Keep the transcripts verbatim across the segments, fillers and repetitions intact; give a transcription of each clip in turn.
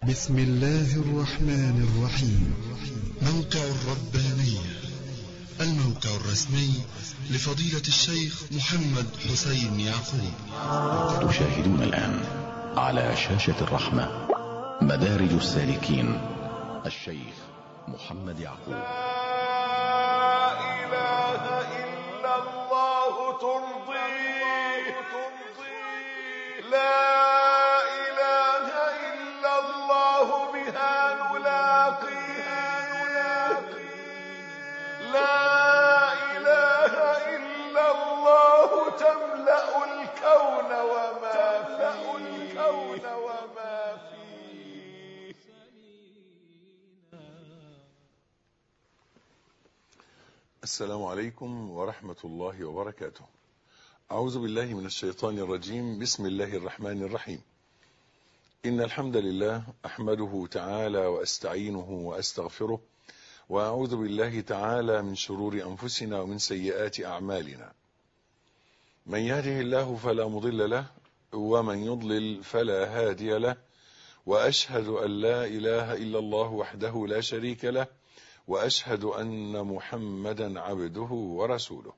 بسم الله الرحمن الرحيم. موقع الربانية، الموقع الرسمي لفضيلة الشيخ محمد حسين يعقوب. تشاهدون الآن على شاشة الرحمة مدارج السالكين، الشيخ محمد يعقوب. لا إله إلا الله ترضيه، لا إله إلا الله بها نلاقيه، لا إله إلا الله تملأ الكون وما فيه. السلام عليكم ورحمة الله وبركاته. أعوذ بالله من الشيطان الرجيم. بسم الله الرحمن الرحيم. إن الحمد لله أحمده تعالى وأستعينه وأستغفره، وأعوذ بالله تعالى من شرور أنفسنا ومن سيئات أعمالنا. من يهده الله فلا مضل له، ومن يضلل فلا هادي له، وأشهد أن لا إله إلا الله وحده لا شريك له، وأشهد أن محمدا عبده ورسوله.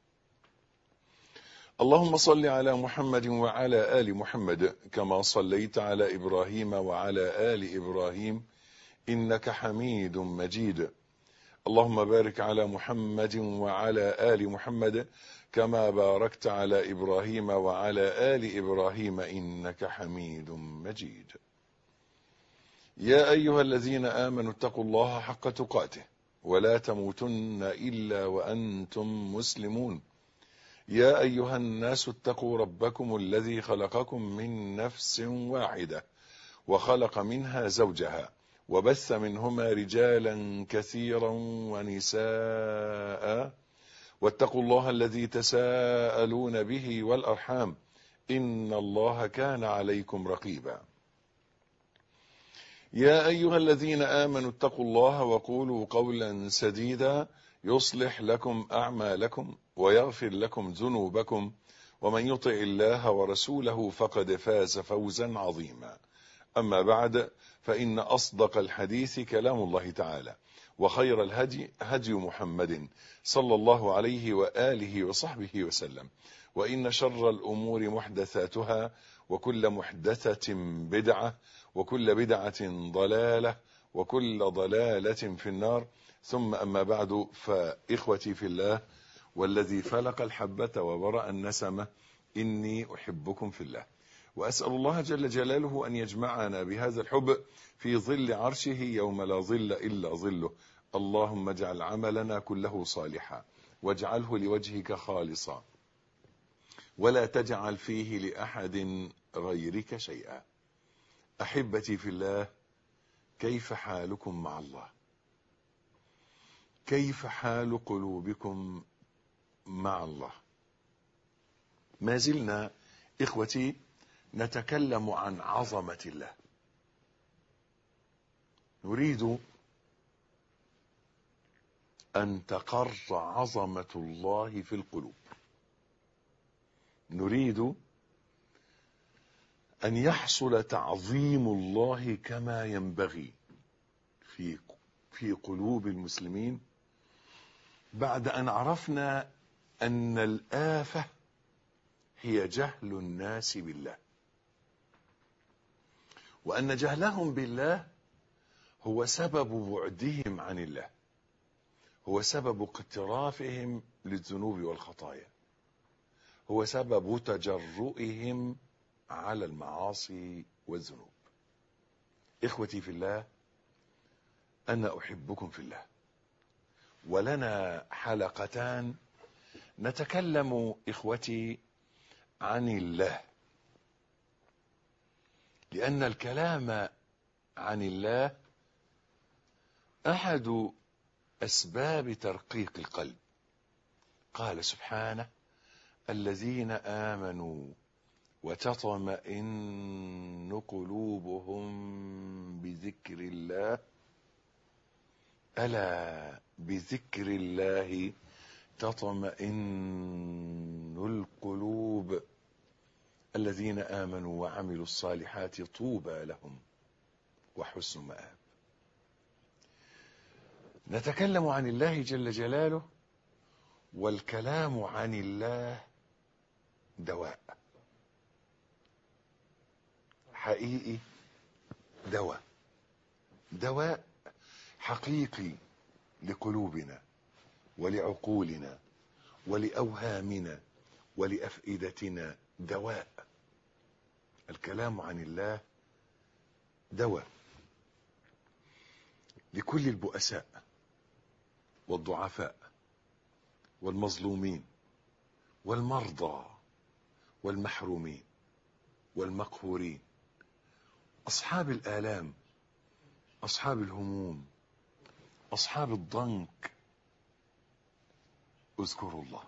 اللهم صل على محمد وعلى آل محمد كما صليت على إبراهيم وعلى آل إبراهيم إنك حميد مجيد. اللهم بارك على محمد وعلى آل محمد كما باركت على إبراهيم وعلى آل إبراهيم إنك حميد مجيد. يا أيها الذين آمنوا اتقوا الله حق تقاته ولا تموتن إلا وأنتم مسلمون. يا أيها الناس اتقوا ربكم الذي خلقكم من نفس واحدة وخلق منها زوجها وبث منهما رجالا كثيرا ونساء، واتقوا الله الذي تساءلون به والأرحام إن الله كان عليكم رقيبا. يا أيها الذين آمنوا اتقوا الله وقولوا قولا سديدا يصلح لكم أعمالكم ويغفر لكم ذنوبكم، ومن يطع الله ورسوله فقد فاز فوزا عظيما. أما بعد، فإن أصدق الحديث كلام الله تعالى، وخير الهدي هدي محمد صلى الله عليه وآله وصحبه وسلم، وإن شر الأمور محدثاتها، وكل محدثة بدعة، وكل بدعة ضلالة، وكل ضلالة في النار. ثم أما بعد، فإخوتي في الله والذي فلق الحبة وبرأ النسمة، إني أحبكم في الله، وأسأل الله جل جلاله أن يجمعنا بهذا الحب في ظل عرشه يوم لا ظل إلا ظله. اللهم اجعل عملنا كله صالحا، واجعله لوجهك خالصا، ولا تجعل فيه لأحد غيرك شيئا. أحبتي في الله، كيف حالكم مع الله؟ كيف حال قلوبكم مع الله؟ ما زلنا إخوتي نتكلم عن عظمة الله. نريد أن تقر عظمة الله في القلوب، نريد أن يحصل تعظيم الله كما ينبغي في في قلوب المسلمين، بعد أن عرفنا أن الآفة هي جهل الناس بالله، وأن جهلهم بالله هو سبب بعدهم عن الله، هو سبب اقترافهم للذنوب والخطايا، هو سبب تجرؤهم على المعاصي والذنوب. إخوتي في الله، أنا أحبكم في الله، ولنا حلقتان نتكلم إخوتي عن الله، لأن الكلام عن الله أحد أسباب ترقيق القلب. قال سبحانه: الذين آمنوا وتطمئن قلوبهم بذكر الله، ألا بذكر الله تطمئن القلوب. الذين آمنوا وعملوا الصالحات طوبى لهم وحسن مآب. نتكلم عن الله جل جلاله، والكلام عن الله دواء حقيقي، دواء دواء حقيقي لقلوبنا ولعقولنا ولأوهامنا ولأفئدتنا. دواء الكلام عن الله دواء لكل البؤساء والضعفاء والمظلومين والمرضى والمحرومين والمقهورين، أصحاب الآلام، أصحاب الهموم، أصحاب الضنك. اذكروا الله،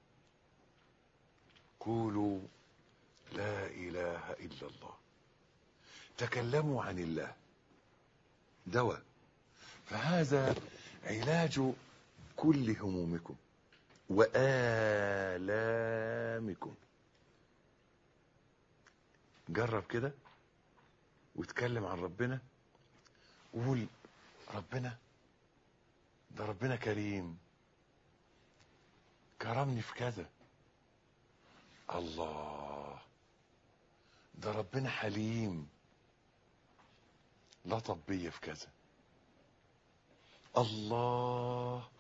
قولوا لا إله إلا الله، تكلموا عن الله، دواء. فهذا علاج كل همومكم وآلامكم. جرب كده واتكلم عن ربنا، قول ربنا ده ربنا كريم، كرمني في كذا. الله ده ربنا حليم، لطف بيا في كذا. الله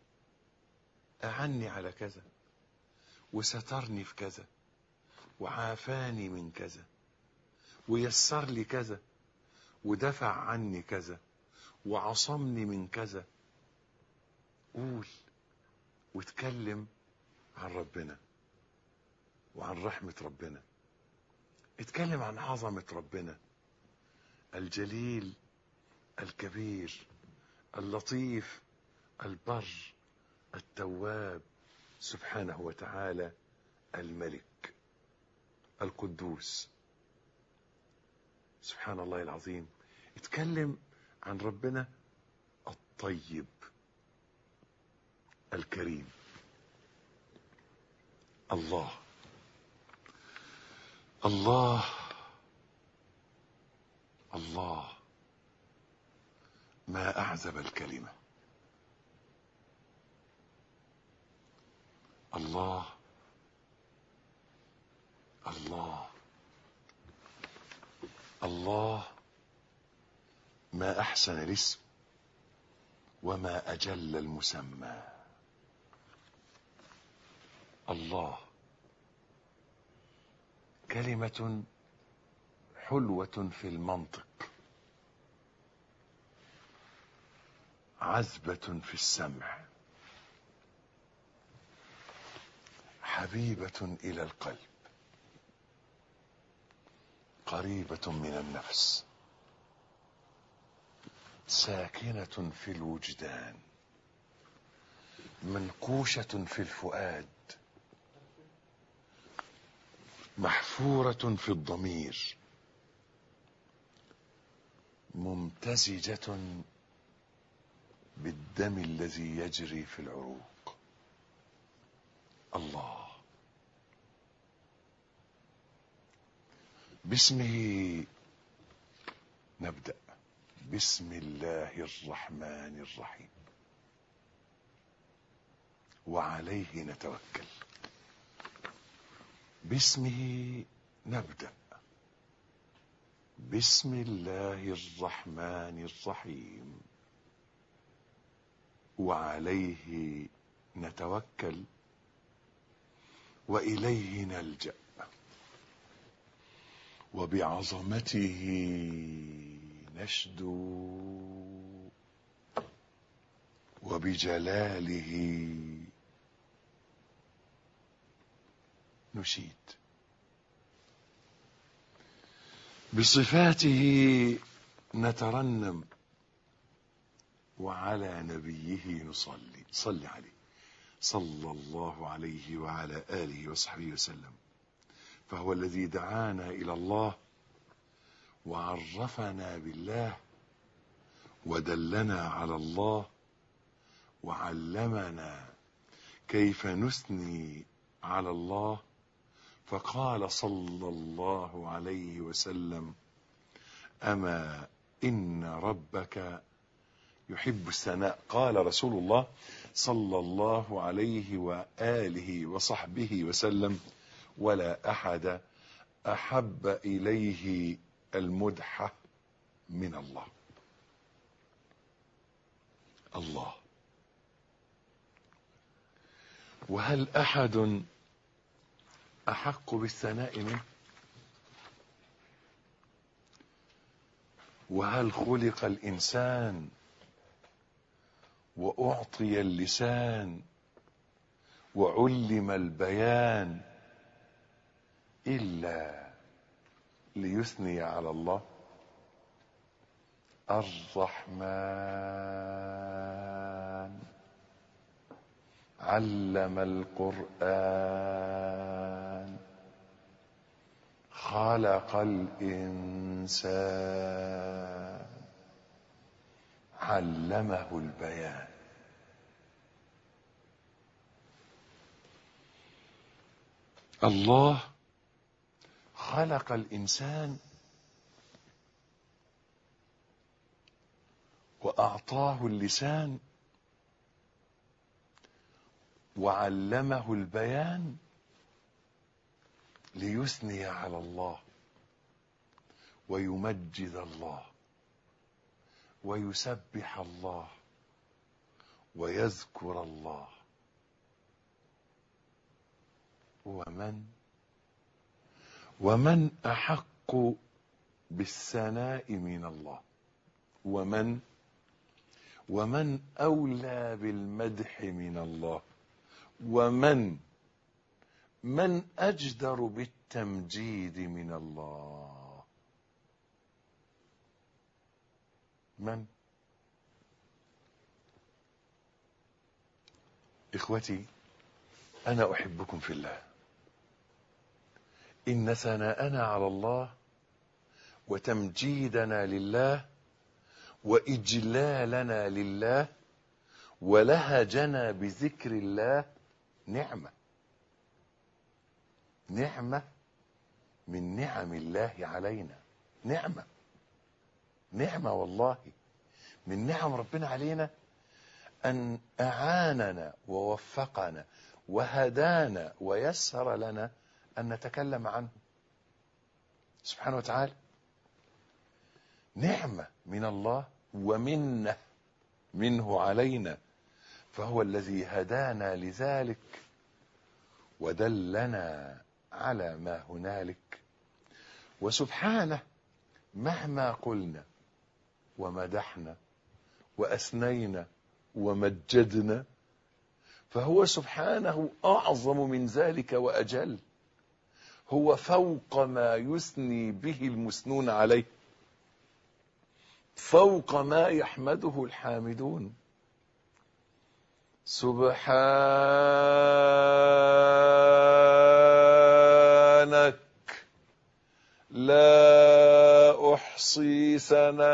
أعني على كذا وسترني في كذا وعافاني من كذا ويسر لي كذا ودفع عني كذا وعصمني من كذا. قول واتكلم عن ربنا وعن رحمة ربنا، اتكلم عن عظمة ربنا الجليل الكبير اللطيف البر التواب سبحانه وتعالى، الملك القدوس. سبحان الله العظيم. اتكلم عن ربنا الطيب الكريم. الله الله الله، ما أعذب الكلمة. الله الله الله، ما أحسن الاسم وما أجل المسمى. الله كلمة حلوة في المنطق، عذبة في السمع، حبيبة إلى القلب، قريبة من النفس، ساكنة في الوجدان، منقوشة في الفؤاد، محفورة في الضمير، ممتزجة بالدم الذي يجري في العروق. الله باسمه نبدأ. بسم الله الرحمن الرحيم، وعليه نتوكل. باسمه نبدأ. بسم الله الرحمن الرحيم، وعليه نتوكل، وإليه نلجأ، وبعظمته نشدو، وبجلاله نشيد، بصفاته نترنم، وعلى نبيه نصلي. صل عليه صلى الله عليه وعلى آله وصحبه وسلم، فهو الذي دعانا إلى الله وعرفنا بالله ودلنا على الله وعلمنا كيف نثني على الله، فقال صلى الله عليه وسلم: أما إن ربك يحب الثناء. قال رسول الله صلى الله عليه وآله وصحبه وسلم: ولا أحد أحب إليه المدح من الله. الله. وهل أحد أحق بالثناء منه؟ وهل خلق الإنسان وأعطي اللسان وعلم البيان إلا ليثني على الله؟ الرحمن علم القرآن خلق الإنسان علمه البيان. الله خلق الإنسان وأعطاه اللسان وعلمه البيان ليثني على الله ويمجد الله ويسبح الله ويذكر الله. ومن ومن أحق بالثناء من الله؟ ومن ومن أولى بالمدح من الله؟ ومن من أجدر بالتمجيد من الله؟ من؟ إخوتي، أنا أحبكم في الله. إن ثناءنا على الله وتمجيدنا لله وإجلالنا لله ولهجنا بذكر الله نعمة نعمة من نعم الله علينا. نعمة نعمة والله من نعم ربنا علينا أن أعاننا ووفقنا وهدانا ويسر لنا أن نتكلم عنه سبحانه وتعالى. نعمة من الله ومنة منه علينا، فهو الذي هدانا لذلك ودلنا على ما هنالك. وسبحانه مهما قلنا ومدحنا وأثنينا ومجدنا فهو سبحانه أعظم من ذلك وأجل. هو فوق ما يثني به المثنون عليه، فوق ما يحمده الحامدون. سبحانك لا أحصي ثناء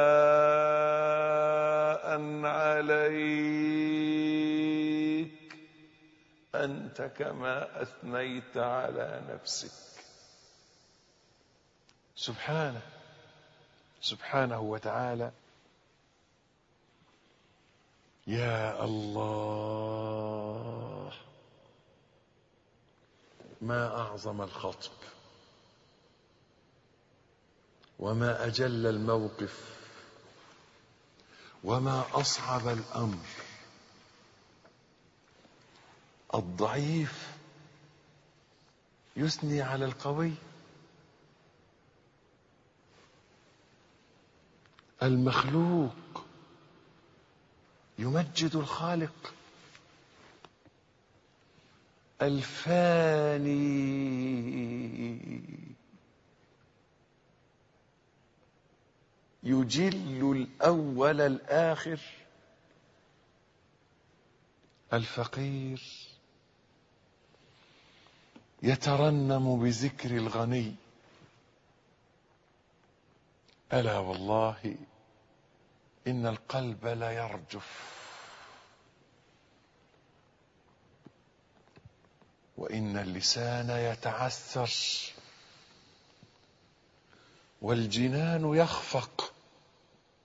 عليك أنت كما أثنيت على نفسك. سبحانه سبحانه وتعالى. يا الله، ما أعظم الخطب وما أجل الموقف وما أصعب الأمر. الضعيف يثني على القوي، المخلوق يمجد الخالق، الفاني يجل الأول الآخر، الفقير يترنم بذكر الغني. ألا والله إن القلب لا يرجف، وإن اللسان يتعثر، والجنان يخفق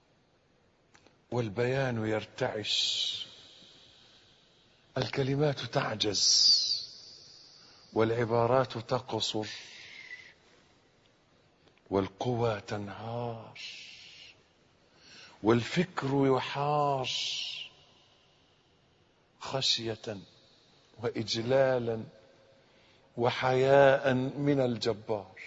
والبيان يرتعش، الكلمات تعجز والعبارات تقصر والقوى تنهار والفكر يحار خشية وإجلالا وحياء من الجبار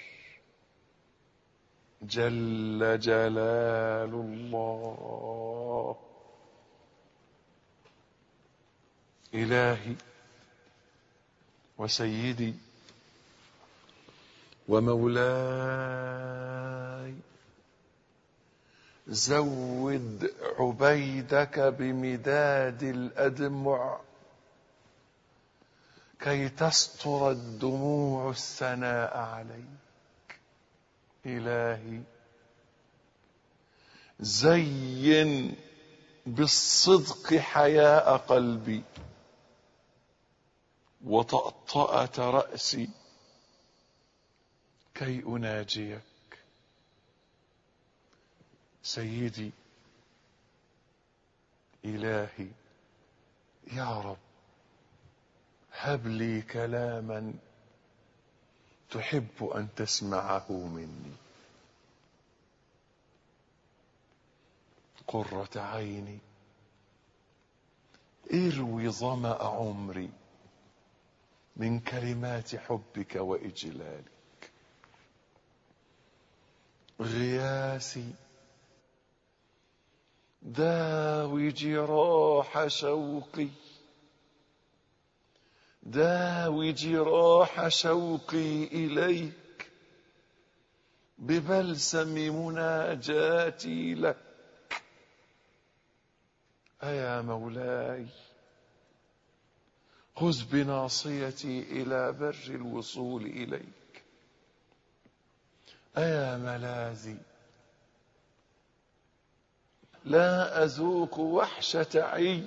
جل جلال الله. إلهي وسيدي ومولاي، زود عبيدك بمداد الأدمع كي تستر الدموع الثناء عليك. إلهي زين بالصدق حياء قلبي وطأطأة رأسي كي أناجيك. سيدي إلهي يا رب، هب لي كلاما تحب أن تسمعه مني، قرة عيني، اروي ظمأ عمري من كلمات حبك وإجلالك. غياثي داوي جراح شوقي، داوي جراح شوقي إليك ببلسم مناجاتي لك. أيا مولاي خذ بناصيتي إلى بر الوصول إليك. أيا ملاذي لا أذوق وحشة عي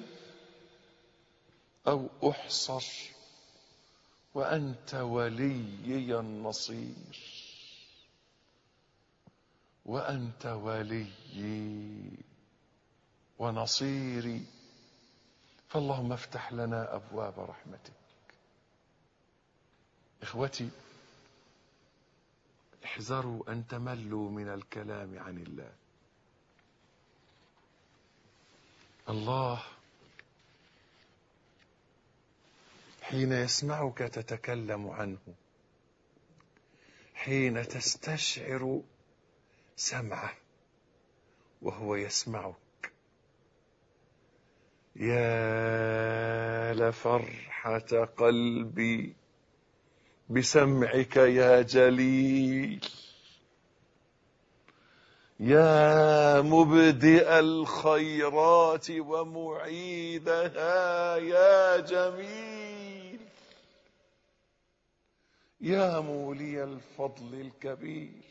أو أحصر وأنت وليي النصير، وأنت وليي ونصيري، فاللهم افتح لنا أبواب رحمتك. إخوتي احذروا أن تملوا من الكلام عن الله. الله حين يسمعك تتكلم عنه، حين تستشعر سمعه وهو يسمعك، يا لفرحة قلبي بسمعك يا جليل، يا مبدئ الخيرات ومعيدها يا جميل، يا مولي الفضل الكبير،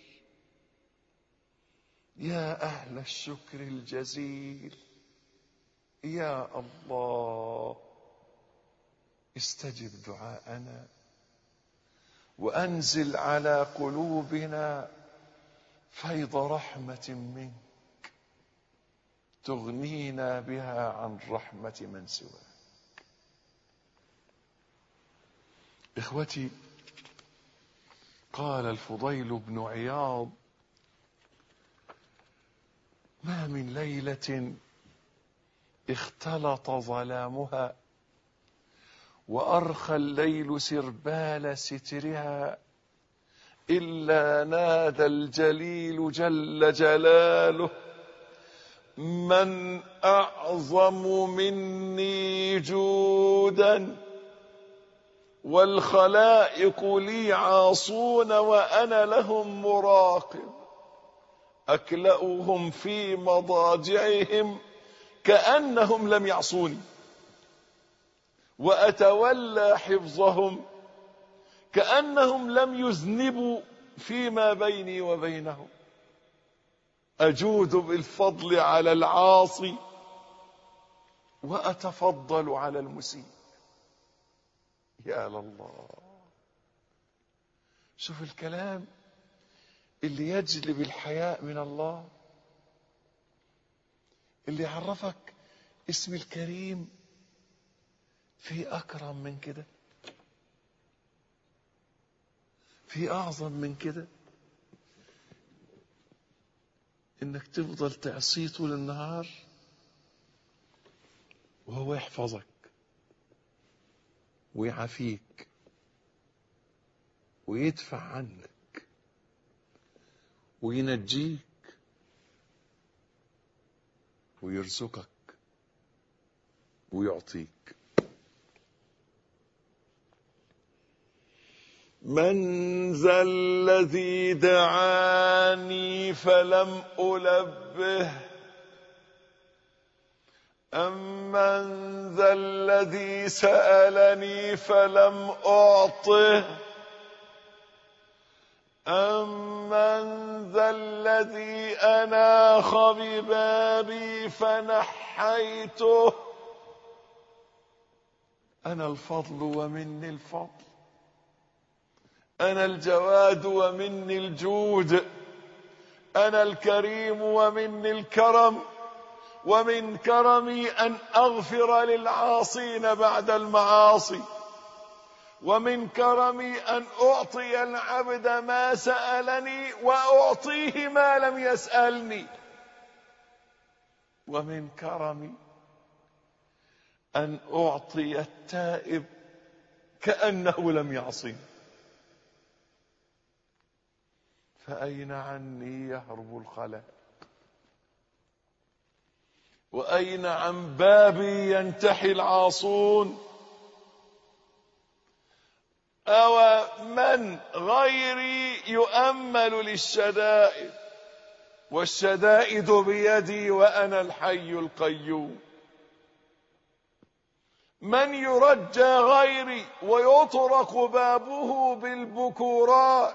يا أهل الشكر الجزيل. يا الله استجب دعاءنا وأنزل على قلوبنا فيض رحمة منك تغنينا بها عن رحمة من سواك. إخوتي، قال الفضيل بن عياض: ما من ليلة اختلط ظلامها وأرخى الليل سربال سترها إلا نادى الجليل جل جلاله: من أعظم مني جودا والخلائق لي عاصون وأنا لهم مراقب، أكلأهم في مضاجعهم كأنهم لم يعصوني، وأتولى حفظهم كأنهم لم يذنبوا فيما بيني وبينهم، أجود بالفضل على العاصي وأتفضل على المسيء. يا الله، شوف الكلام اللي يجلب الحياء من الله. اللي يعرفك اسم الكريم في أكرم من كده؟ في أعظم من كده؟ إنك تفضل تعصيه طول النهار وهو يحفظك ويعافيك ويدفع عنك وينجيك ويرزقك ويعطيك. من ذا الذي دعاني فلم ألبه أم من ذا الذي سألني فلم أعطه أم من ذا الذي أناخ ببابي فنحيته. أنا الفضل ومني الفضل، أنا الجواد ومني الجود، أنا الكريم ومني الكرم، ومن كرمي أن أغفر للعاصين بعد المعاصي، ومن كرمي أن أعطي العبد ما سألني وأعطيه ما لم يسألني، ومن كرمي أن أعطي التائب كأنه لم يعصني. فأين عني يهرب الخلائق، وأين عن بابي ينتحي العاصون؟ أو من غيري يؤمل للشدائد والشدائد بيدي وأنا الحي القيوم؟ من يرجى غيري ويطرق بابه بالبكورات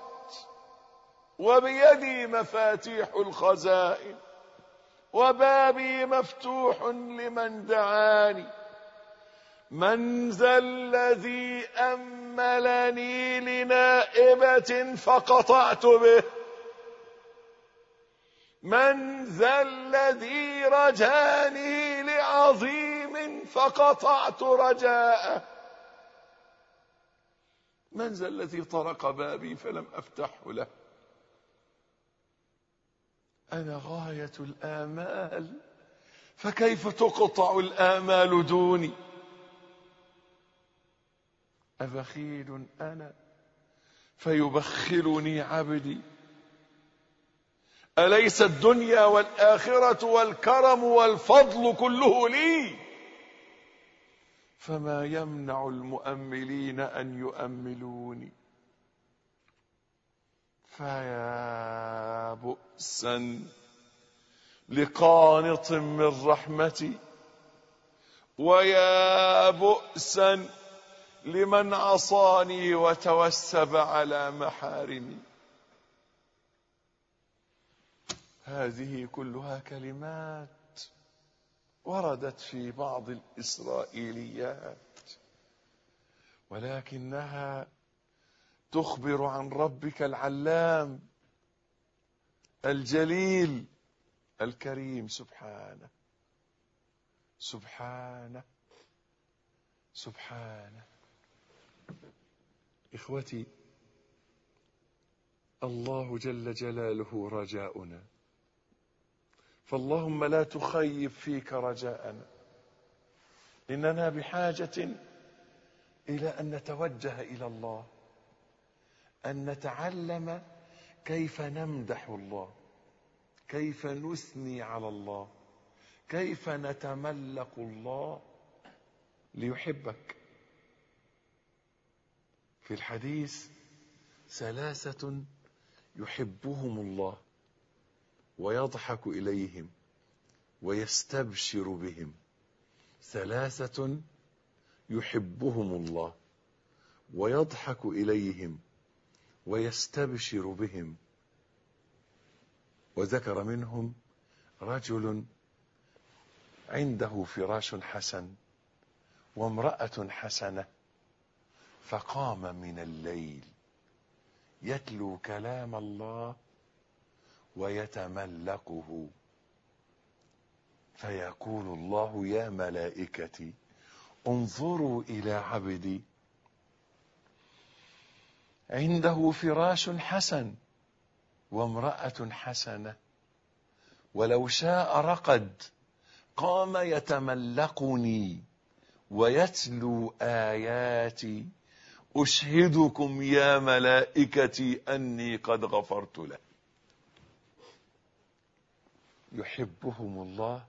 وبيدي مفاتيح الخزائن وبابي مفتوح لمن دعاني؟ من ذا الذي أملني لنائبة فقطعت به؟ من ذا الذي رجاني لعظيم فقطعت رجاءه؟ من ذا الذي طرق بابي فلم أفتحه له؟ أنا غاية الآمال فكيف تقطع الآمال دوني؟ أبخيل أنا فيبخلني عبدي؟ أليس الدنيا والآخرة والكرم والفضل كله لي؟ فما يمنع المؤملين أن يؤملوني؟ فيا بؤسا لقانط من رحمتي، ويا بؤسا لمن عصاني وتوسب على محارمي. هذه كلها كلمات وردت في بعض الإسرائيليات، ولكنها تخبر عن ربك العلام الجليل الكريم سبحانه سبحانه سبحانه. إخوتي، الله جل جلاله رجاؤنا، فاللهم لا تخيب فيك رجاءنا. إننا بحاجة إلى أن نتوجه إلى الله، أن نتعلم كيف نمدح الله، كيف نثني على الله، كيف نتملق الله ليحبك. في الحديث: ثلاثة يحبهم الله ويضحك إليهم ويستبشر بهم. ثلاثة يحبهم الله ويضحك إليهم ويستبشر بهم. وذكر منهم رجل عنده فراش حسن وامرأة حسنة، فقام من الليل يتلو كلام الله ويتملقه. فيقول الله يا ملائكتي انظروا إلى عبدي عنده فراش حسن وامرأة حسنة ولو شاء رقد قام يتملقني ويتلو آياتي أشهدكم يا ملائكتي أني قد غفرت له. يحبهم الله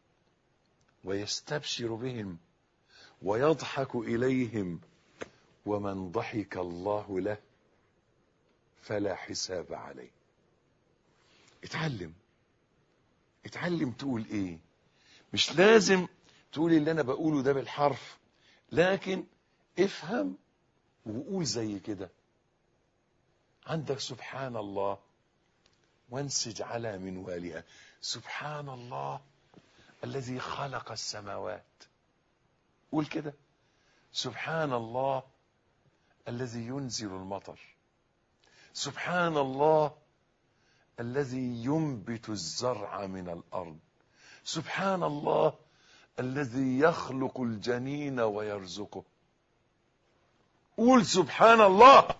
ويستبشر بهم ويضحك إليهم، ومن ضحك الله له فلا حساب عليه. اتعلم اتعلم تقول ايه. مش لازم تقول اللي انا بقوله ده بالحرف، لكن افهم وقول زي كده. عندك سبحان الله وانسج على منوالها. سبحان الله الذي خلق السماوات. قول كده سبحان الله الذي ينزل المطر. سبحان الله الذي ينبت الزرع من الأرض. سبحان الله الذي يخلق الجنين ويرزقه. قول سبحان الله.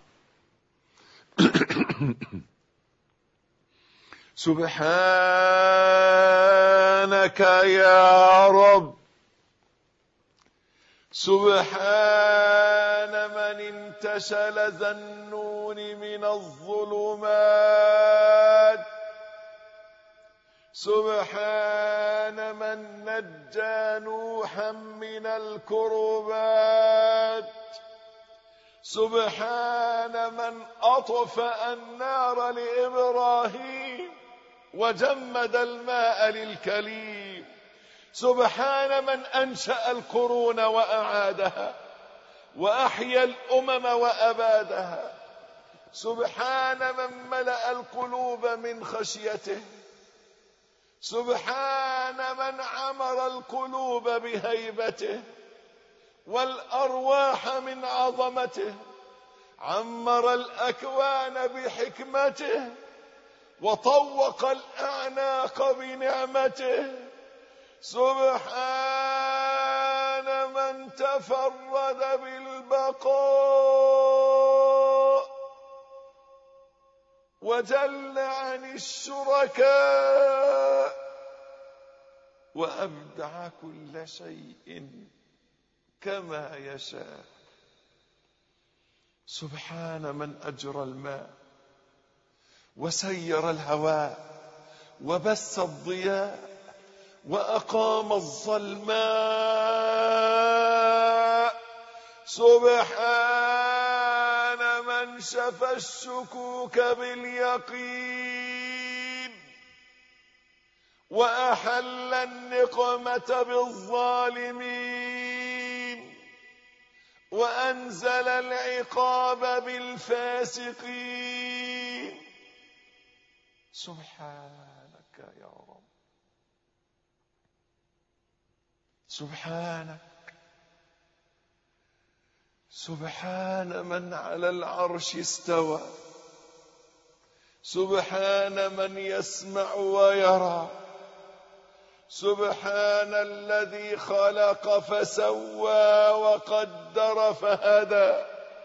سبحانك يا رب. سبحان من انتشل ذنون من الظلمات. سبحان من نجى نوحا من الكربات. سبحان من أطفأ النار لإبراهيم وجمد الماء للكليم. سبحان من أنشأ القرون وأعادها وأحيا الأمم وأبادها. سبحان من ملأ القلوب من خشيته. سبحان من عمر القلوب بهيبته والأرواح من عظمته. عمر الأكوان بحكمته وطوق الأعناق بنعمته. سبحان من تفرد بالبقاء وجل عن الشركاء وأبدع كل شيء كما يشاء. سبحان من أجرى الماء وسير الهواء وبث الضياء وأقام الظلماء. سبحان من شفى الشكوك باليقين وأحل النقمة بالظالمين وأنزل العقاب بالفاسقين. سبحانك يا رب. سبحانك. سبحان من على العرش استوى. سبحان من يسمع ويرى. سبحان الذي خلق فسوى وقدر فهدى.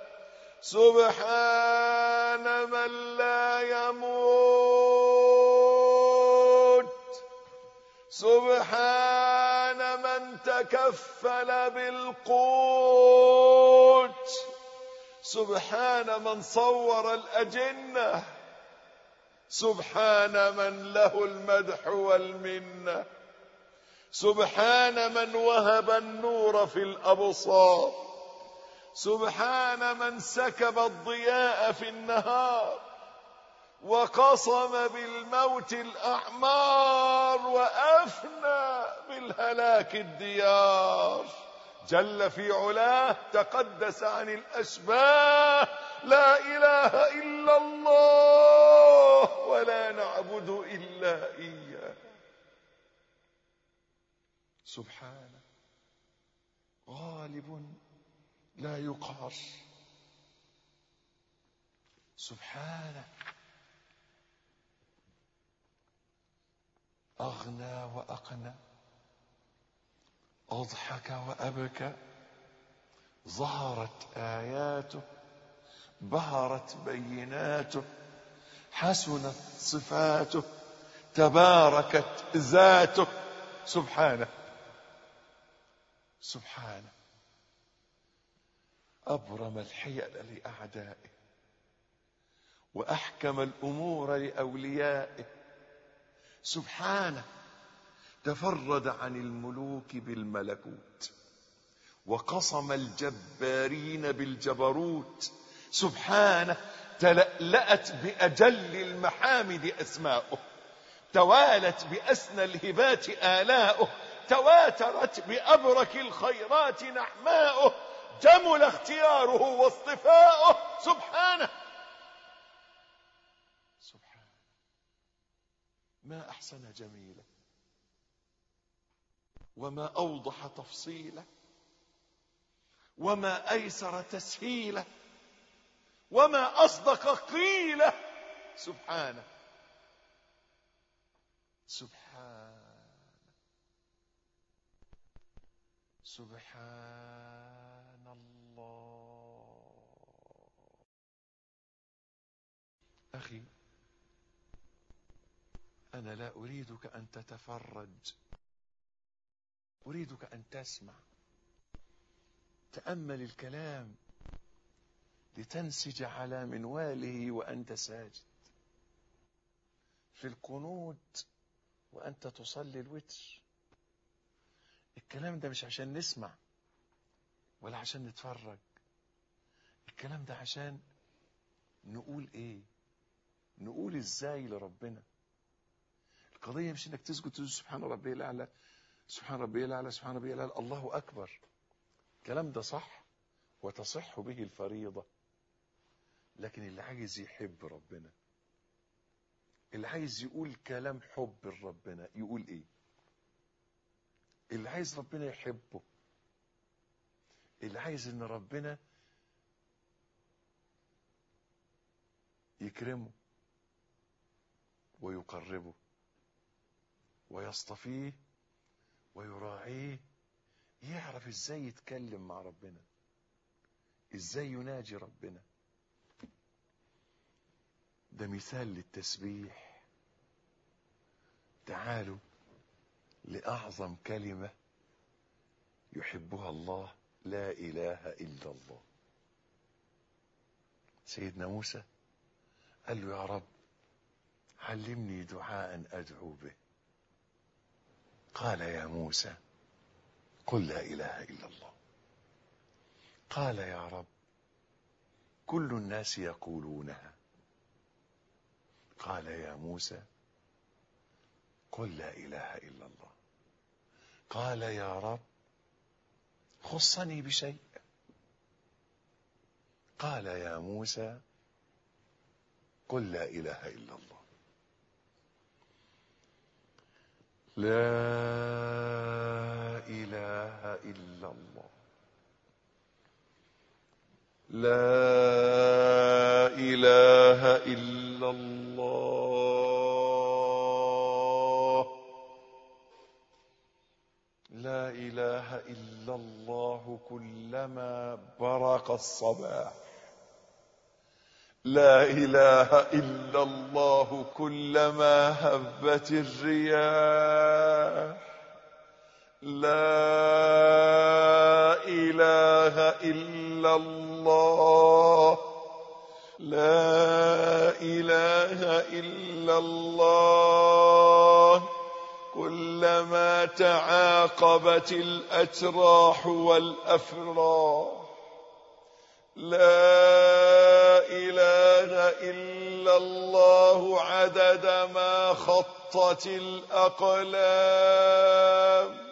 سبحان من لا يموت. سبحان من تكفل بالقوت. سبحان من صور الأجنة. سبحان من له المدح والمنة. سبحان من وهب النور في الأبصار. سبحان من سكب الضياء في النهار وقصم بالموت الأعمار وأفنى بالهلاك الديار. جل في علاه تقدس عن الأشباه. لا إله إلا الله ولا نعبد إلا إياه. سبحانه غالب لا يقهر. سبحانه أغنى وأقنى. أضحك وأبكى ظهرت آياته بهرت بيناته حسنت صفاته تباركت ذاته سبحانه سبحانه أبرم الحيل لأعدائه وأحكم الأمور لأوليائه سبحانه تفرد عن الملوك بالملكوت وقصم الجبارين بالجبروت سبحانه تلألأت بأجل المحامد أسماؤه توالت بأسنى الهبات آلاؤه تواترت بأبرك الخيرات نحماؤه جمل اختياره واصطفاؤه سبحانه سبحانه ما أحسن جميله وما أوضح تفصيله وما أيسر تسهيله وما أصدق قيله سبحانه سبحانه سبحان الله. أخي أنا لا أريدك أن تتفرج، أريدك أن تسمع. تأمل الكلام لتنسج على منواله وأنت ساجد، في القنوت وأنت تصلي الوتر. الكلام ده مش عشان نسمع ولا عشان نتفرج، الكلام ده عشان نقول ايه، نقول ازاي لربنا. القضية مش انك تسجد تقول سبحان ربي الأعلى سبحان ربي الأعلى سبحان ربي الأعلى الله أكبر. الكلام ده صح وتصح به الفريضة، لكن اللي عايز يحب ربنا، اللي عايز يقول كلام حب لربنا يقول ايه؟ اللي عايز ربنا يحبه، اللي عايز ان ربنا يكرمه ويقربه ويصطفيه ويراعيه، يعرف ازاي يتكلم مع ربنا، ازاي يناجي ربنا. ده مثال للتسبيح. تعالوا لأعظم كلمة يحبها الله، لا إله إلا الله. سيدنا موسى قال له يا رب علمني دعاء أدعو به. قال يا موسى قل لا إله إلا الله. قال يا رب كل الناس يقولونها. قال يا موسى قل لا إله إلا الله. قال يا رب خصني بشيء. قال يا موسى قل لا إله إلا الله. لا إله إلا الله، لا إله إلا الله، لا إله إلا الله كلما برق الصباح، لا إله إلا الله كلما هبت الرياح، لا إله إلا الله، لا إله إلا الله كلما تعاقبت الأتراح والأفراح، لا إله إلا الله عدد ما خطت الأقلام،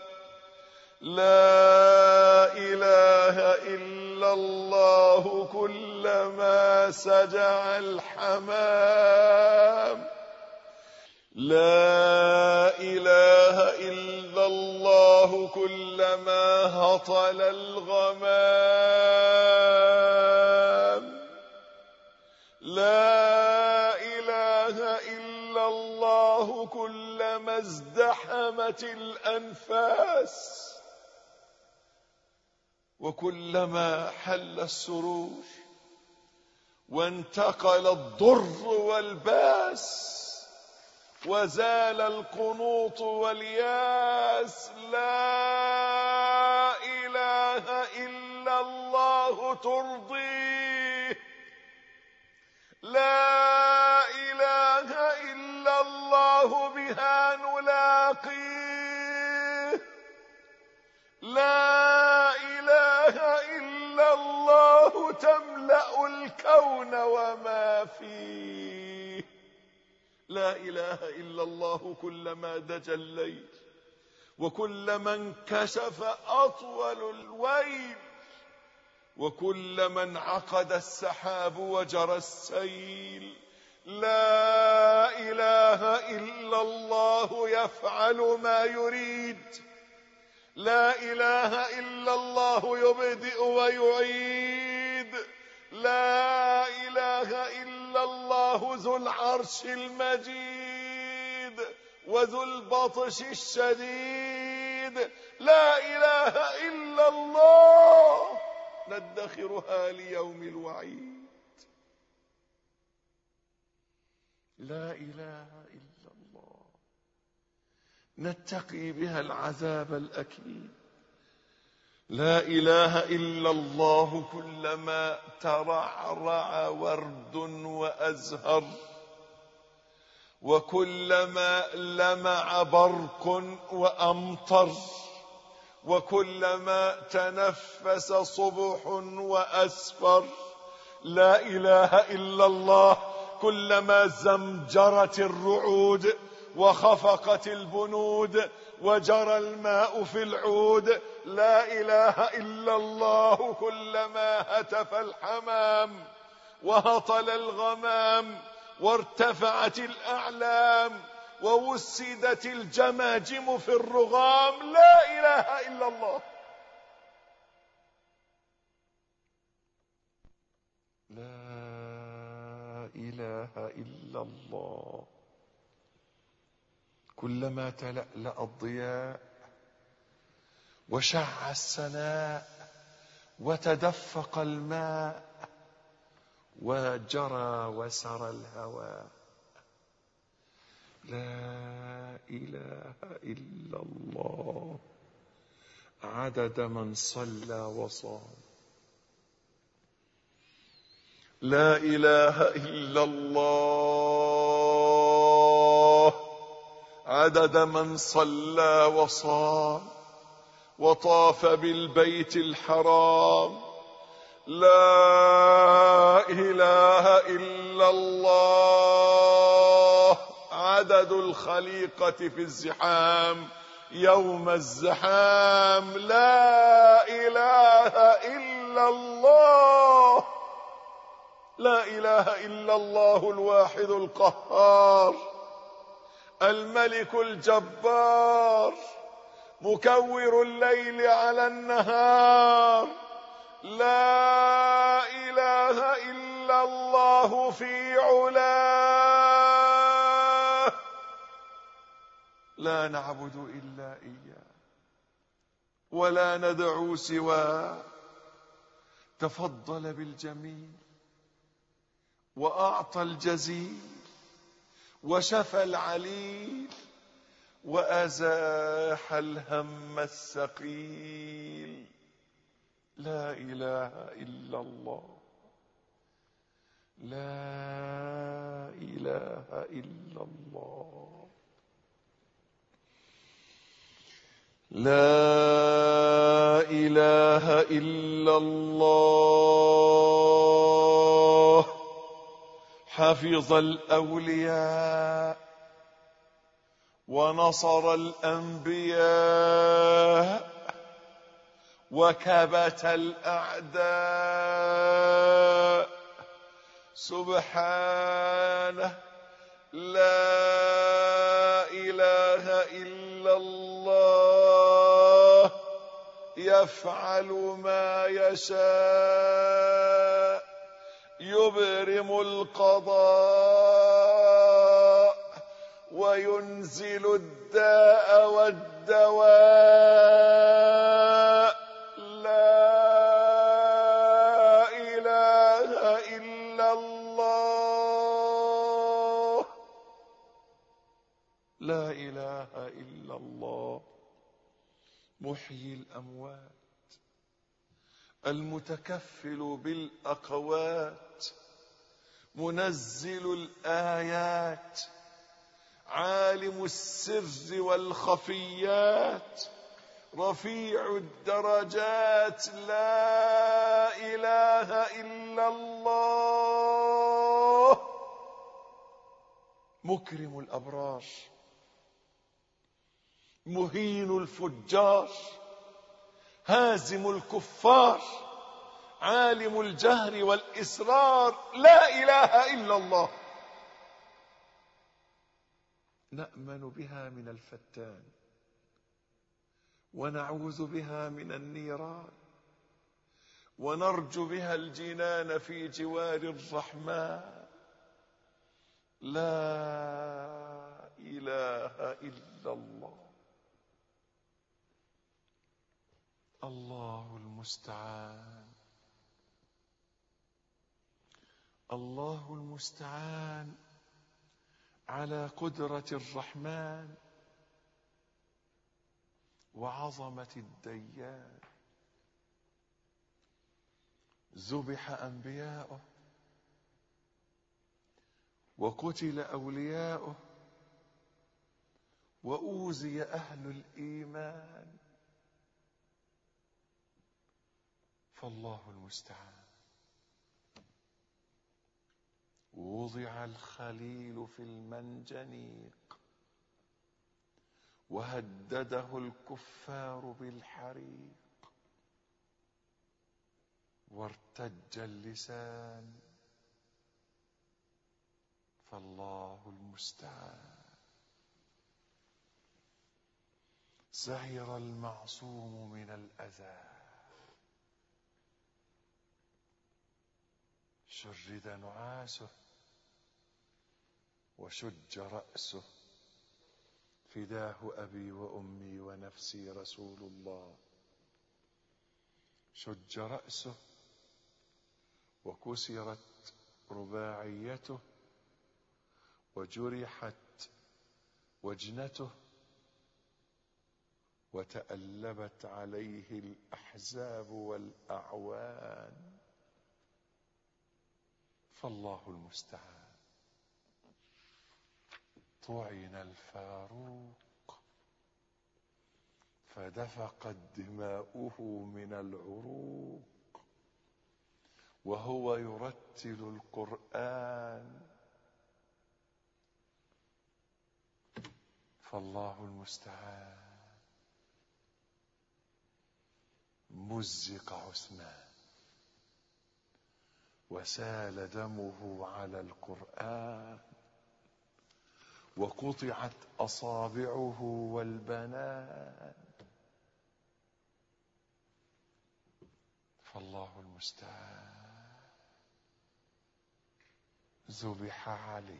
لا إله إلا الله كلما سجع الحمام، لا إله إلا الله كلما هطل الغمام، لا إله إلا الله كلما ازدحمت الأنفاس، وكلما حل السرور وانتقل الضر والباس وزال القنوط والياس، لا إله إلا الله ترضيه، لا إله إلا الله بها نلاقيه، لا إله إلا الله تملأ الكون وما فيه، لا إله إلا الله كلما دجى الليل وكلما انكشف أطول الويل وكلما انعقد السحاب وجرى السيل، لا إله إلا الله يفعل ما يريد، لا إله إلا الله يبدئ ويعيد، لا إله إلا الله ذو العرش المجيد وذو البطش الشديد، لا إله إلا الله ندخرها ليوم الوعيد، لا إله إلا الله نتقي بها العذاب الأكيد، لا إله إلا الله كلما ترعرع ورد وأزهر وكلما لمع برق وأمطر وكلما تنفس صبح وأسفر، لا إله إلا الله كلما زمجرت الرعود وخفقت البنود وجرى الماء في العود، لا إله إلا الله كلما هتف الحمام وهطل الغمام وارتفعت الأعلام ووسدت الجماجم في الرغام، لا إله إلا الله، لا إله إلا الله كلما تلألأ الضياء وشع السناء وتدفق الماء وجرى وسرى الهواء، لا إله إلا الله عدد من صلى وصام، لا إله إلا الله عدد من صلى وصام وطاف بالبيت الحرام، لا إله إلا الله عدد الخليقة في الزحام يوم الزحام، لا إله إلا الله، لا إله إلا الله الواحد القهار الملك الجبار مكور الليل على النهار، لا إله إلا الله في علاه، لا نعبد إلا إياه ولا ندعو سواه، تفضل بالجميل وأعطى الجزيل وشفى العليل وأزاح الهم الثقيل، لا إله إلا الله، لا إله إلا الله، لا إله إلا الله حفظ الأولياء ونصر الأنبياء وكبت الأعداء، سبحانه لا إله إلا الله يفعل ما يشاء، يبرم القضاء وينزل الداء والدواء، لا محيي الأموات المتكفل بالأقوات منزل الآيات عالم السر والخفيات رفيع الدرجات لا إله إلا الله مكرم الأبرار مهين الفجار هازم الكفار عالم الجهر والإسرار لا إله إلا الله نأمن بها من الفتان ونعوذ بها من النيران ونرجو بها الجنان في جوار الرحمن لا إله إلا الله الله المستعان الله المستعان على قدرة الرحمن وعظمة الديان ذبح أنبياؤه وقتل أولياؤه وأوذي أهل الإيمان فالله المستعان وضع الخليل في المنجنيق وهدده الكفار بالحريق وارتج اللسان فالله المستعان سهر المعصوم من الأذى شرد نعاسه وشج رأسه فداه أبي وأمي ونفسي رسول الله شج رأسه وكسرت رباعيته وجرحت وجنته وتألبت عليه الأحزاب والأعوان فالله المستعان طعن الفاروق فدفقت دماؤه من العروق وهو يرتل القرآن فالله المستعان مزق عثمان وسال دمه على القرآن وقطعت أصابعه والبنان فالله المستعان ذبح علي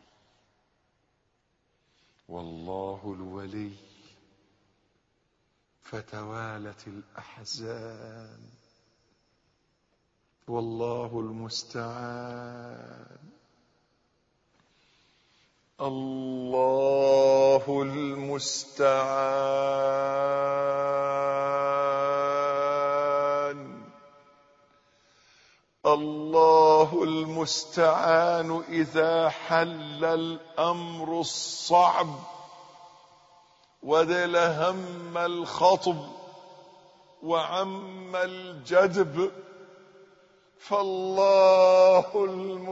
والله الولي فتوالت الأحزان والله المستعان الله المستعان الله المستعان إذا حل الأمر الصعب وذل هم الخطب وعم الجدب فالله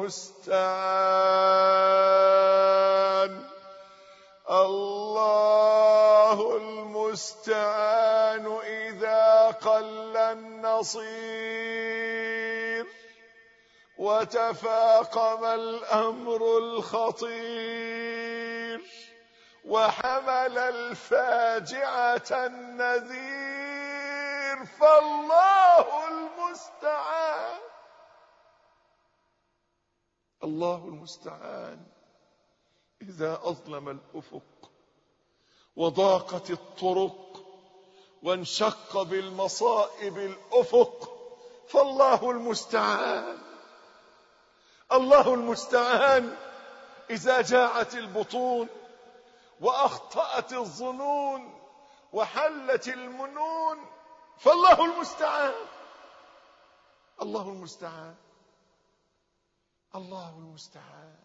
المستعان الله المستعان إذا قل النصير وتفاقم الأمر الخطير وحمل الفاجعة النذير فالله المستعان الله المستعان إذا أظلم الأفق وضاقت الطرق وانشق بالمصائب الأفق فالله المستعان الله المستعان إذا جاعت البطون وأخطأت الظنون وحلت المنون، فالله المستعان. الله المستعان. الله المستعان.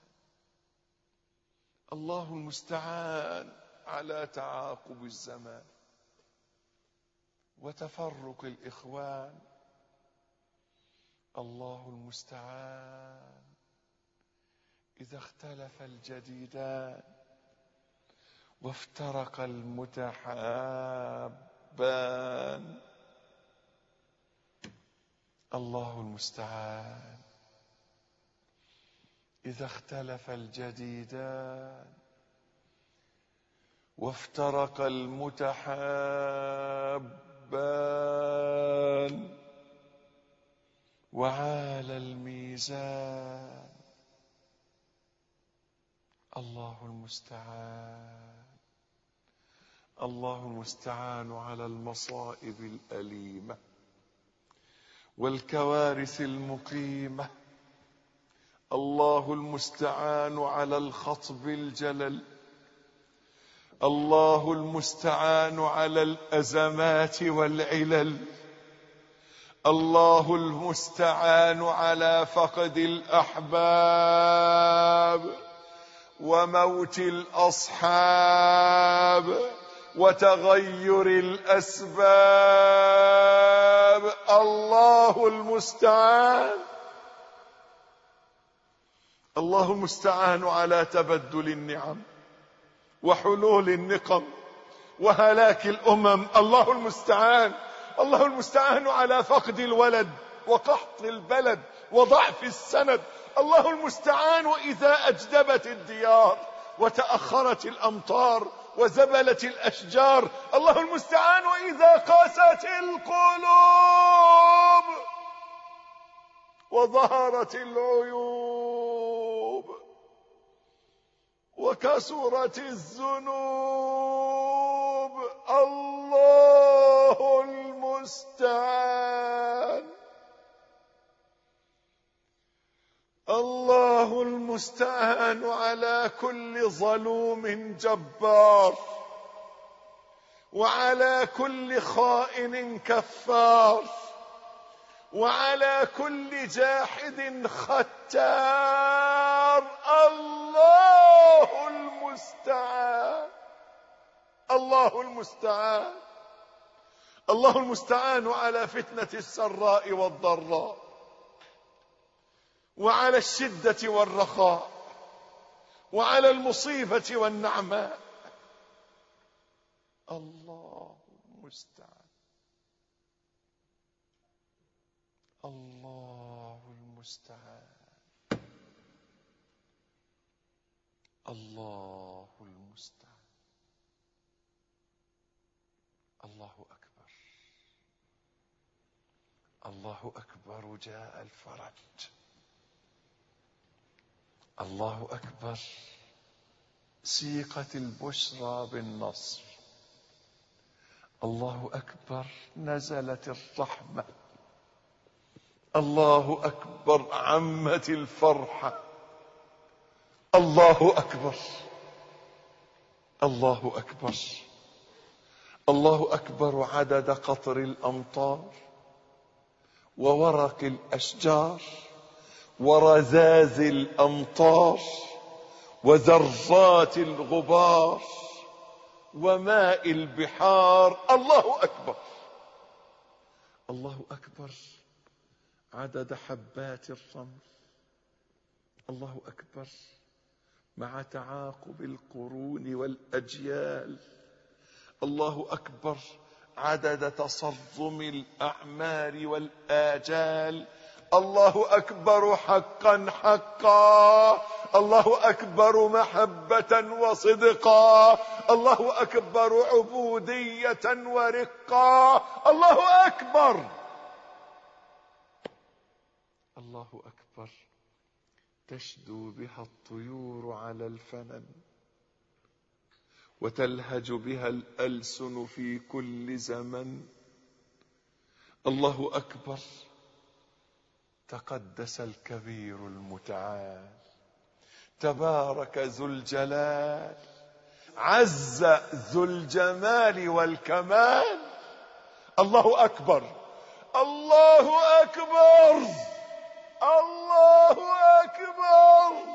الله المستعان على تعاقب الزمان وتفرق الإخوان. الله المستعان إذا اختلف الجديدان وافترق المتحابان. الله المستعان إذا اختلف الجديدان وافترق المتحابان وعال الميزان. الله المستعان. الله المستعان على المصائب الأليمة والكوارث المقيمة. الله المستعان على الخطب الجلل. الله المستعان على الأزمات والعلل. الله المستعان على فقد الأحباب وموت الأصحاب وتغير الأسباب. الله المستعان. الله المستعان على تبدل النعم وحلول النقم وهلاك الأمم. الله المستعان. الله المستعان على فقد الولد وقحط البلد وضعف السند. الله المستعان إذا أجدبت الديار وتأخرت الأمطار وزبلت الأشجار. الله المستعان إذا قاست القلوب وظهرت العيوب وكثرت الذنوب. الله المستعان. الله المستعان على كل ظلوم جبار وعلى كل خائن كفار وعلى كل جاحد ختار. الله المستعان. الله المستعان. الله المستعان على فتنة السراء والضراء وعلى الشدة والرخاء وعلى المصيبة والنعماء. الله المستعان. الله المستعان. الله المستعان. الله أكبر. الله أكبر. جاء الفرج. الله أكبر. سيقت البشرى بالنصر. الله أكبر. نزلت الرحمة. الله أكبر. عمت الفرحة. الله أكبر. الله أكبر. الله أكبر. عدد قطر الأمطار وورق الأشجار ورذاذ الأمطار وذرات الغبار وماء البحار. الله أكبر. الله أكبر. عدد حبات الرمل. الله أكبر. مع تعاقب القرون والأجيال. الله أكبر. عدد تصرم الأعمار والآجال. الله أكبر. حقا حقا. الله أكبر. محبة وصدقا. الله أكبر. عبودية ورقا. الله أكبر. الله أكبر. تشدو بها الطيور على الفنن وتلهج بها الألسن في كل زمن. الله أكبر. تقدس الكبير المتعال. تبارك ذو الجلال. عز ذو الجمال والكمال. الله أكبر، الله أكبر، الله أكبر،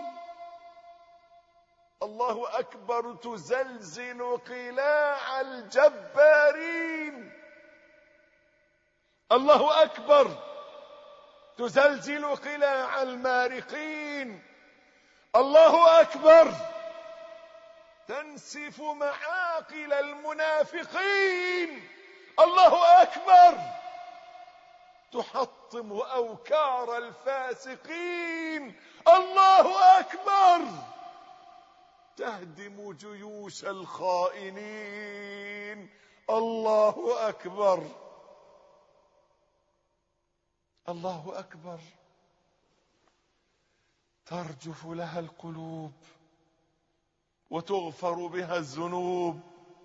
الله أكبر. تزلزل قلاع الجبارين. الله أكبر. تزلزل قلاع المارقين. الله أكبر. تنسف معاقل المنافقين. الله أكبر. تحطم أوكار الفاسقين. الله أكبر. تهدم جيوش الخائنين. الله أكبر. الله أكبر. ترجف لها القلوب وتغفر بها الذنوب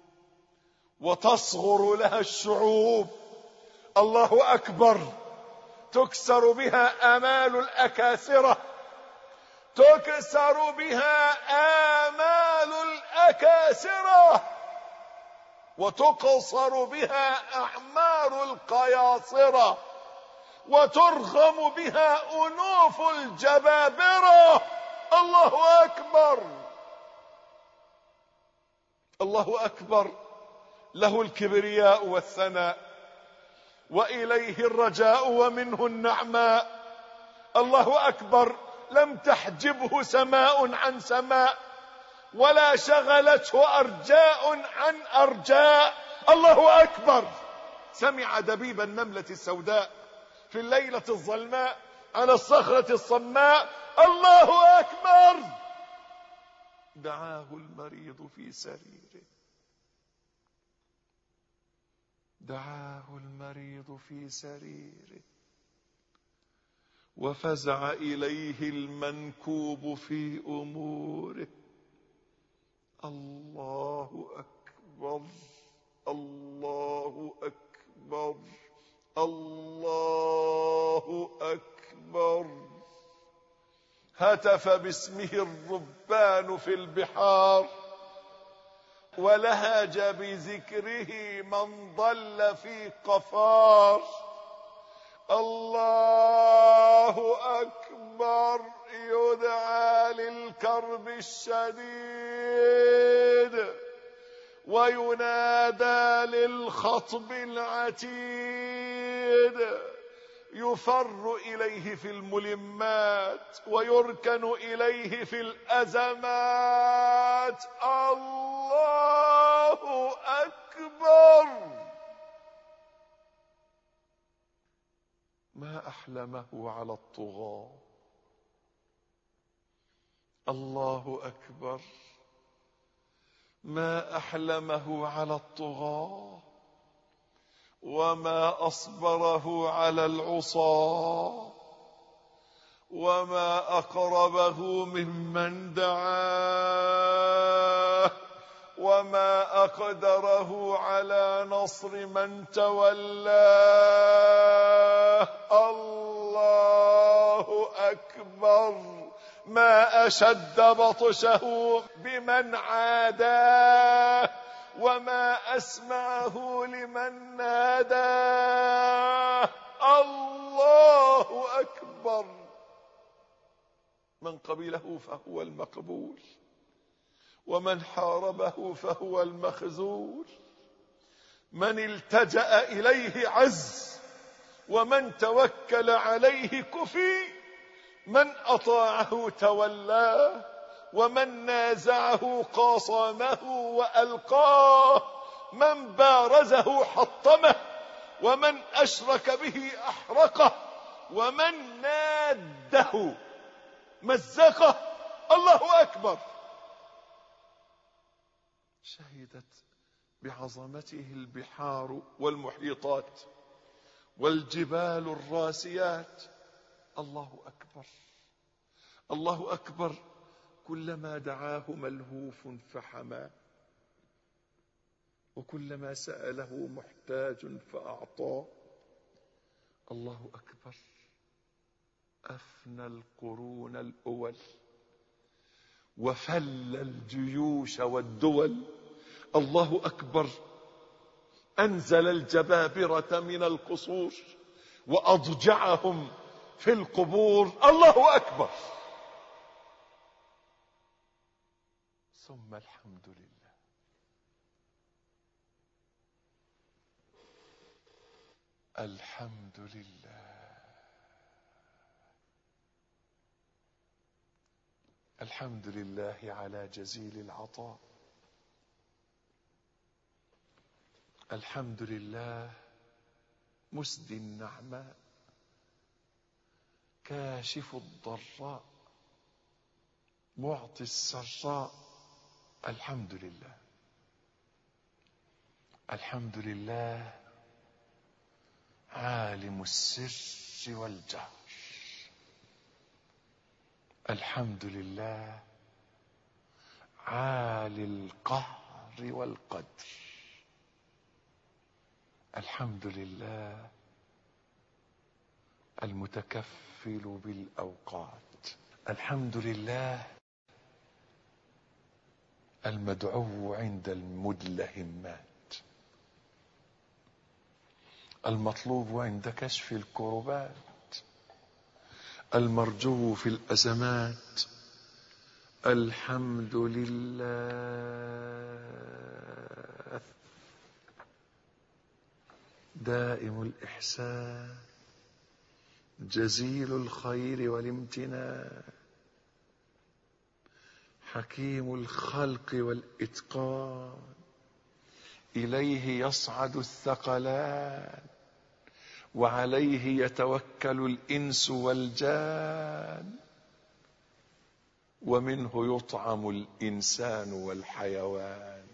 وتصغر لها الشعوب. الله أكبر. تكسر بها آمال الأكاسرة، تكسر بها آمال الأكاسرة، وتقصر بها أعمار القياصرة، وترغم بها أنوف الجبابرة. الله أكبر. الله أكبر. له الكبرياء والثناء، وإليه الرجاء ومنه النعماء. الله أكبر. لم تحجبه سماء عن سماء، ولا شغلته أرجاء عن أرجاء. الله أكبر. سمع دبيب النملة السوداء في الليلة الظلماء على الصخرة الصماء. الله أكبر. دعاه المريض في سريره، دعاه المريض في سريره، وفزع إليه المنكوب في أموره. الله أكبر، الله أكبر، الله أكبر. هتف باسمه الربان في البحار، ولهج بذكره من ضل في قفار. الله أكبر. يدعى للكرب الشديد، وينادى للخطب العتيد. يفر إليه في الملمات، ويركن إليه في الأزمات. الله أكبر. ما أحلمه على الطغاة. الله أكبر. ما أحلمه على الطغاة، وما أصبره على العصاة، وما أقربه ممن دعاه، وما أقدره على نصر من تولاه. الله أكبر. ما أشد بطشه بمن عاداه، وما أسمعه لمن ناداه. الله أكبر. من قبله فهو المقبول، ومن حاربه فهو المخذول. من التجأ إليه عز، ومن توكل عليه كفي. من أطاعه تولاه، ومن نازعه قاصمه وألقاه. من بارزه حطمه، ومن أشرك به أحرقه، ومن ناده مزقه. الله أكبر. شهدت بعظمته البحار والمحيطات والجبال الراسيات. الله أكبر، الله أكبر. كلما دعاه ملهوف فحماه، وكلما سأله محتاج فأعطاه. الله أكبر. أفنى القرون الأول، وفل الجيوش والدول. الله أكبر. أنزل الجبابرة من القصور وأضجعهم في القبور. الله أكبر. ثم الحمد لله. الحمد لله. الحمد لله على جزيل العطاء. الحمد لله مسدي النعماء كاشف الضراء معطي السراء. الحمد لله. الحمد لله عالم السر والجهر. الحمد لله عالي القهر والقدر. الحمد لله المتكفل بالأوقات. الحمد لله المدعو عند المدلهمات، المطلوب عند كشف الكربات، المرجو في الأزمات. الحمد لله دائم الإحسان جزيل الخير والامتنان حكيم الخلق والإتقان. إليه يصعد الثقلان وعليه يتوكل الإنس والجان ومنه يطعم الإنسان والحيوان.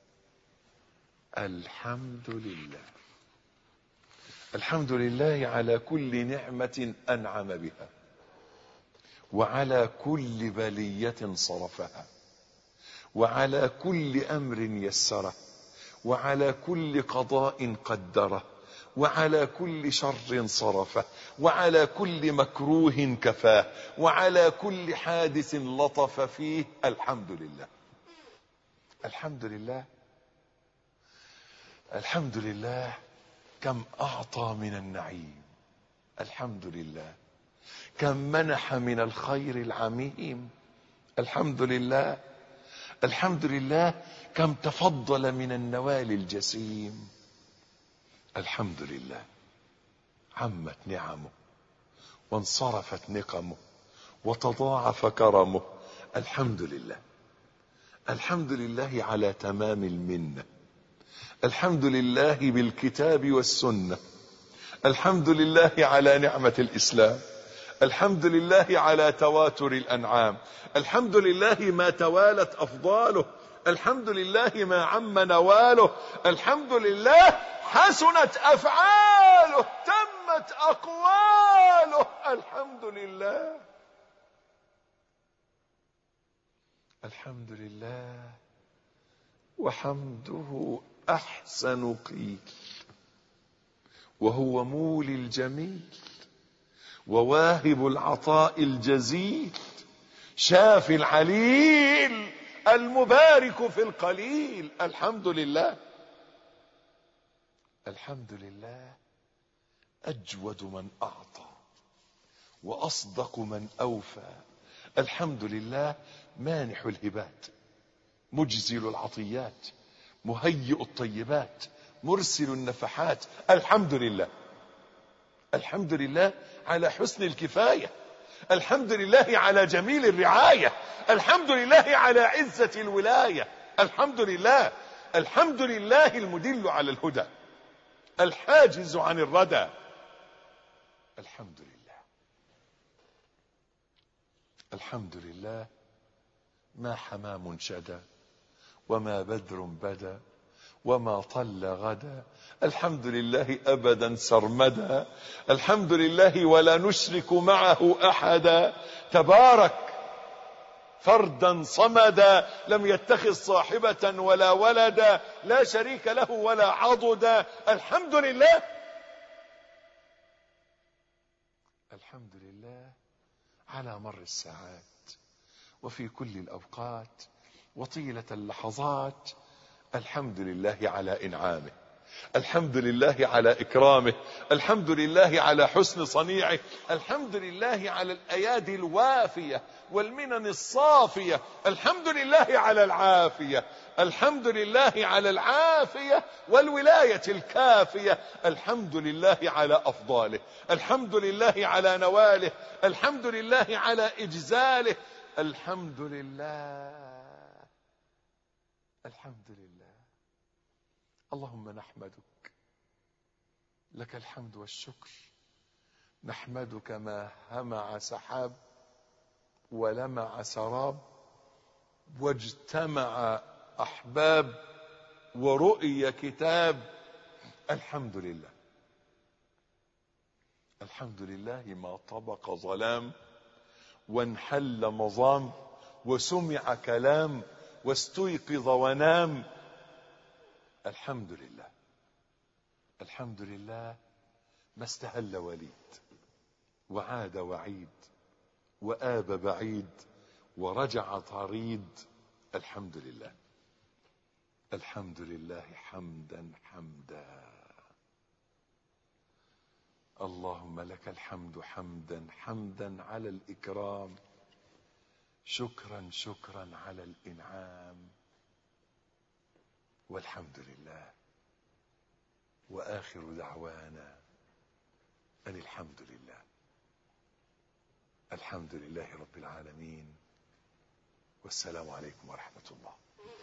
الحمد لله. الحمد لله على كل نعمة أنعم بها وعلى كل بلية صرفها وعلى كل أمر يسره وعلى كل قضاء قدره وعلى كل شر صرفه وعلى كل مكروه كفاه وعلى كل حادث لطف فيه. الحمد لله. الحمد لله. الحمد لله كم أعطى من النعيم. الحمد لله كم منح من الخير العميم. الحمد لله. الحمد لله كم تفضل من النوال الجسيم. الحمد لله عمت نعمه وانصرفت نقمه وتضاعف كرمه. الحمد لله. الحمد لله على تمام المنة. الحمد لله بالكتاب والسنة. الحمد لله على نعمة الإسلام. الحمد لله على تواتر الأنعام. الحمد لله ما توالت أفضاله. الحمد لله ما عم نواله. الحمد لله حسنت أفعاله تمت أقواله. الحمد لله. الحمد لله وحمده أحسن قيل وهو مولي الجميل وواهب العطاء الجزيل شافي العليل المبارك في القليل. الحمد لله. الحمد لله أجود من أعطى وأصدق من أوفى. الحمد لله مانح الهبات مجزل العطيات مهيئ الطيبات مرسل النفحات. الحمد لله. الحمد لله على حسن الكفاية. الحمد لله على جميل الرعاية. الحمد لله على عزة الولاية. الحمد لله. الحمد لله المدل على الهدى الحاجز عن الردى. الحمد لله. الحمد لله ما حمام شدا وما بدر بدا وما طل غدا. الحمد لله أبدا سرمدا. الحمد لله ولا نشرك معه أحدا تبارك فردا صمدا لم يتخذ صاحبة ولا ولدا لا شريك له ولا عضدا. الحمد لله. الحمد لله على مر الساعات وفي كل الأوقات وطيلة اللحظات. الحمد لله على إنعامه، الحمد لله على إكرامه، الحمد لله على حسن صنيعه، الحمد لله على الأيادي الوافية والمنن الصافية، الحمد لله على العافية، الحمد لله على العافية والولاية الكافية، الحمد لله على أفضاله، الحمد لله على نواله، الحمد لله على إجزاله، الحمد لله، الحمد لله. اللهم نحمدك، لك الحمد والشكر. نحمدك ما همع سحاب ولمع سراب واجتمع أحباب ورؤي كتاب. الحمد لله، الحمد لله ما طبق ظلام وانحل مظام وسمع كلام واستيقظ ونام. الحمد لله، الحمد لله ما استهل وليد وعاد وعيد وآب بعيد ورجع طريد. الحمد لله، الحمد لله حمدا حمدا. اللهم لك الحمد حمدا حمدا على الإكرام، شكرا شكرا على الإنعام، والحمد لله. وآخر دعوانا أن الحمد لله. الحمد لله رب العالمين، والسلام عليكم ورحمة الله.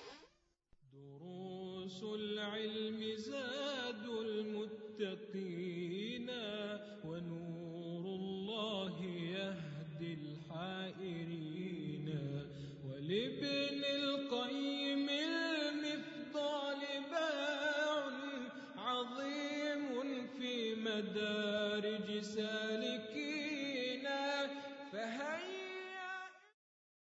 دروس العلم زاد المتقين، ونور الله يهدي الحائرين. ولابن القيم المفضال باع عظيم في مدارج سالكين.